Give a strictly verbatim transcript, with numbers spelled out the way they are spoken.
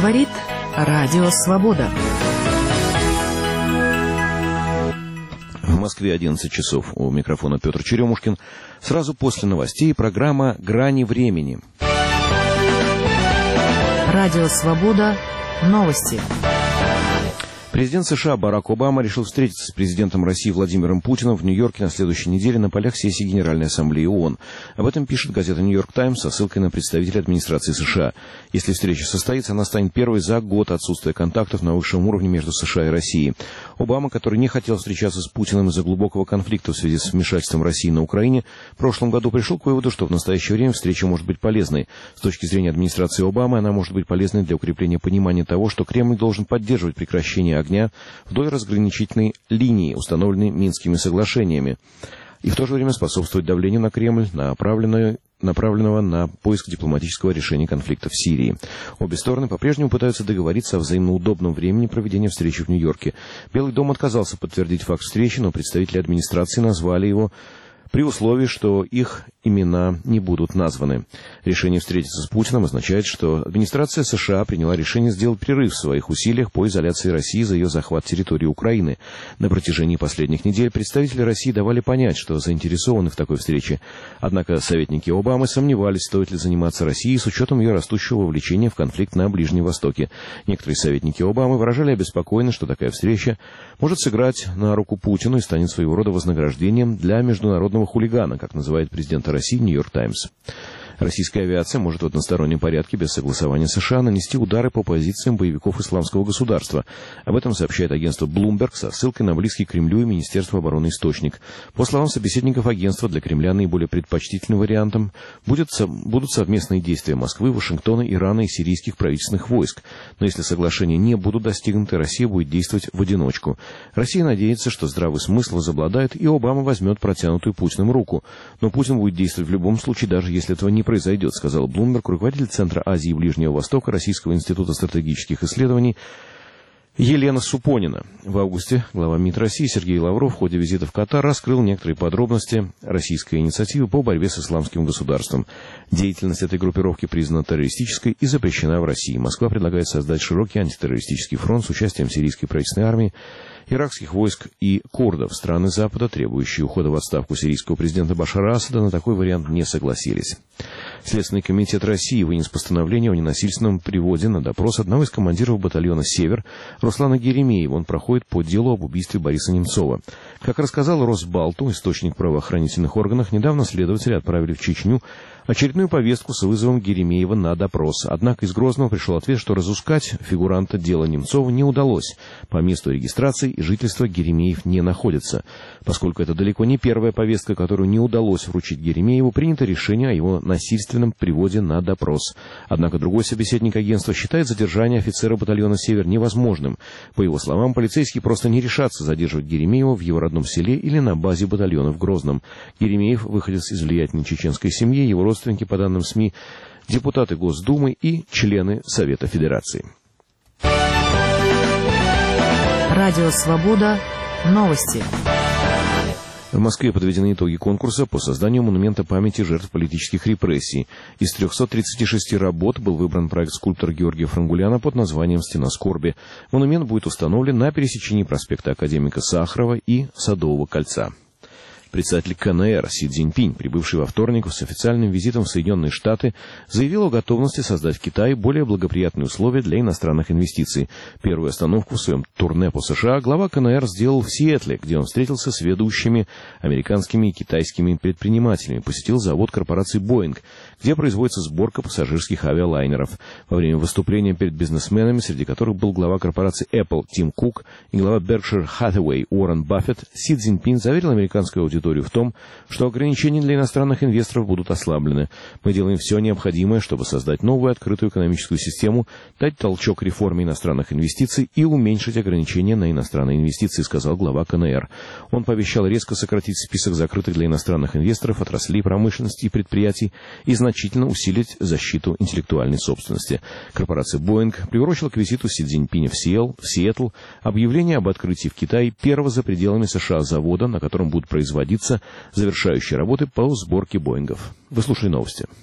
Говорит Радио Свобода. В Москве одиннадцать часов. У микрофона Петр Черемушкин. Сразу после новостей программа «Грани времени». Радио Свобода. Новости. Президент США Барак Обама решил встретиться с президентом России Владимиром Путиным в Нью-Йорке на следующей неделе на полях сессии Генеральной Ассамблеи ООН. Об этом пишет газета «Нью-Йорк Таймс» со ссылкой на представителя администрации США. Если встреча состоится, она станет первой за год отсутствия контактов на высшем уровне между США и Россией. Обама, который не хотел встречаться с Путиным из-за глубокого конфликта в связи с вмешательством России на Украине, в прошлом году пришел к выводу, что в настоящее время встреча может быть полезной. С точки зрения администрации Обамы, она может быть полезной для укрепления понимания того, что Кремль должен поддерживать прекращение огня вдоль разграничительной линии, установленной Минскими соглашениями, и в то же время способствовать давлению на Кремль, направленное, направленного на поиск дипломатического решения конфликта в Сирии. Обе стороны по-прежнему пытаются договориться о взаимно удобном времени проведения встречи в Нью-Йорке. Белый дом отказался подтвердить факт встречи, но представители администрации назвали его при условии, что их имена не будут названы. Решение встретиться с Путиным означает, что администрация США приняла решение сделать перерыв в своих усилиях по изоляции России за ее захват территории Украины. На протяжении последних недель представители России давали понять, что заинтересованы в такой встрече. Однако советники Обамы сомневались, стоит ли заниматься Россией с учетом ее растущего вовлечения в конфликт на Ближнем Востоке. Некоторые советники Обамы выражали обеспокоенность, что такая встреча может сыграть на руку Путину и станет своего рода вознаграждением для международного хулигана, как называет президента России «Нью-Йорк Таймс». Российская авиация может в одностороннем порядке без согласования США нанести удары по позициям боевиков исламского государства. Об этом сообщает агентство Bloomberg со ссылкой на близкий к Кремлю и Министерство обороны источник. По словам собеседников агентства, для Кремля наиболее предпочтительным вариантом будет, будут совместные действия Москвы, Вашингтона, Ирана и сирийских правительственных войск. Но если соглашения не будут достигнуты, Россия будет действовать в одиночку. Россия надеется, что здравый смысл возобладает, и Обама возьмет протянутую Путиным руку. Но Путин будет действовать в любом случае, даже если этого не произойдет, сказал Bloomberg, руководитель Центра Азии и Ближнего Востока Российского института стратегических исследований Елена Супонина. В августе глава МИД России Сергей Лавров в ходе визита в Катар раскрыл некоторые подробности российской инициативы по борьбе с исламским государством. Деятельность этой группировки признана террористической и запрещена в России. Москва предлагает создать широкий антитеррористический фронт с участием сирийской правительственной армии, иракских войск и курдов. Страны Запада, требующие ухода в отставку сирийского президента Башара Асада, на такой вариант не согласились. Следственный комитет России вынес постановление о ненасильственном приводе на допрос одного из командиров батальона «Север» Руслана Геремеева. Он проходит по делу об убийстве Бориса Немцова. Как рассказал Росбалту, источник в правоохранительных органах, недавно следователи отправили в Чечню очередную повестку с вызовом Геремеева на допрос. Однако из Грозного пришел ответ, что разыскать фигуранта дела Немцова не удалось. По месту регистрации и жительства Геремеев не находится. Поскольку это далеко не первая повестка, которую не удалось вручить Геремееву, принято решение о его насильственном приводе на допрос. Однако другой собеседник агентства считает задержание офицера батальона «Север» невозможным. По его словам, полицейские просто не решатся задерживать Геремеева в его родном селе или на базе батальона в Грозном. Геремеев выходец из влиятельной чеченской семьи, его родственники, по данным СМИ, депутаты Госдумы и члены Совета Федерации. Радио Свобода. Новости. В Москве подведены итоги конкурса по созданию монумента памяти жертв политических репрессий. Из трехсот тридцати шести работ был выбран проект скульптора Георгия Франгуляна под названием «Стена скорби». Монумент будет установлен на пересечении проспекта Академика Сахарова и Садового кольца. Председатель КНР Си Цзиньпинь, прибывший во вторник с официальным визитом в Соединенные Штаты, заявил о готовности создать в Китае более благоприятные условия для иностранных инвестиций. Первую остановку в своем турне по США глава КНР сделал в Сиэтле, где он встретился с ведущими американскими и китайскими предпринимателями, посетил завод корпорации Boeing, где производится сборка пассажирских авиалайнеров. Во время выступления перед бизнесменами, среди которых был глава корпорации Apple Тим Кук и глава Berkshire Hathaway Уоррен Баффет, Си Цзиньпинь заверил американскую аудиторию в том, что ограничения для иностранных инвесторов будут ослаблены. Мы делаем все необходимое, чтобы создать новую открытую экономическую систему, дать толчок реформе иностранных инвестиций и уменьшить ограничения на иностранные инвестиции, сказал глава КНР. Он пообещал резко сократить список закрытых для иностранных инвесторов отраслей промышленности и предприятий и значительно усилить защиту интеллектуальной собственности. Корпорация Boeing приурочила к визиту Си Цзиньпиня в Сиэл, в Сиэтл объявление об открытии в Китае первого за пределами США завода, на котором будут производить завершающие работы по сборке Боингов. Вы слушали новости.